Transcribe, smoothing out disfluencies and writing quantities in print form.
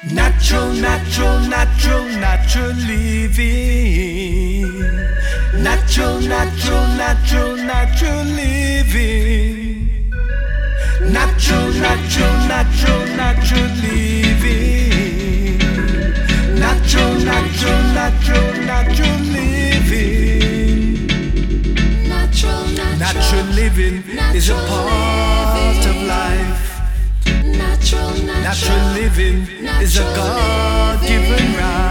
Natural, natural, natural, natural living. Natural, natural, natural, natural living. Natural, natural, natural, natural living. Natural, natural, natural, natural living. Natural living is a part of life. Natural living is a God-given right.